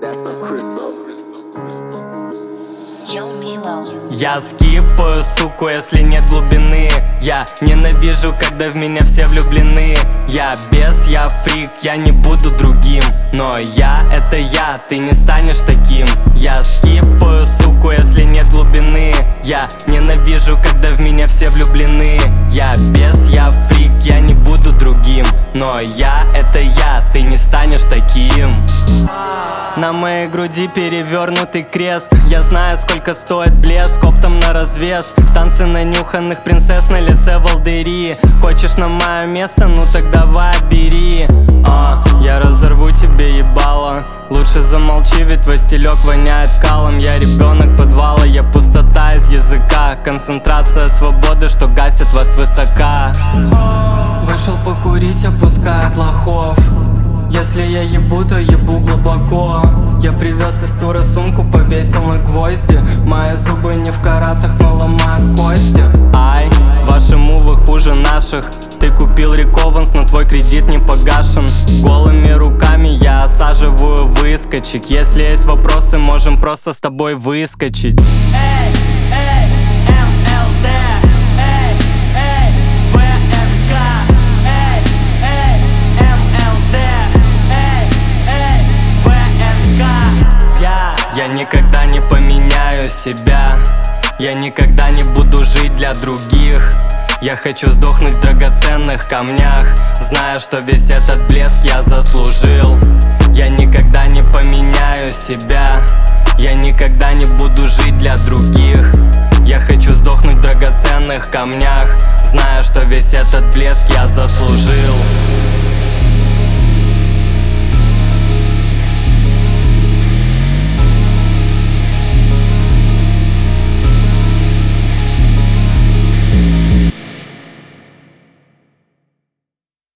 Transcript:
Я скипаю, суку, если нет глубины. Я ненавижу, когда в меня все влюблены. Я бес, я фрик, я не буду другим. Но я — это я, ты не станешь таким. Я скипаю, суку, если нет глубины. Я ненавижу, когда в меня все влюблены. Я бес, я фрик, я не буду другим. Но я — это я, ты не станешь таким. На моей груди перевернутый крест. Я знаю, сколько стоит блеск, оптом на развес. Танцы нанюханных принцесс на лице волдыри. Хочешь на мое место? Ну так давай, бери. Я разорву тебе ебало. Лучше замолчи, ведь твой стилек воняет калом. Я ребенок подвала, я пустота из языка. Концентрация свободы, что гасит вас высока. Вышел покурить, опускает лохов. Если я ебу, то ебу глубоко. Я привез из тура сумку, повесил на гвозди. Мои зубы не в каратах, но ломают кости. Ай, ваши мувы хуже наших. Ты купил рекованс, но твой кредит не погашен. Голыми руками я осаживаю выскочек. Если есть вопросы, можем просто с тобой выскочить. Я никогда не поменяю себя. Я никогда не буду жить для других. Я хочу сдохнуть в драгоценных камнях, зная, что весь этот блеск я заслужил. Я никогда не поменяю себя. Я никогда не буду жить для других. Я хочу сдохнуть в драгоценных камнях, зная, что весь этот блеск я заслужил.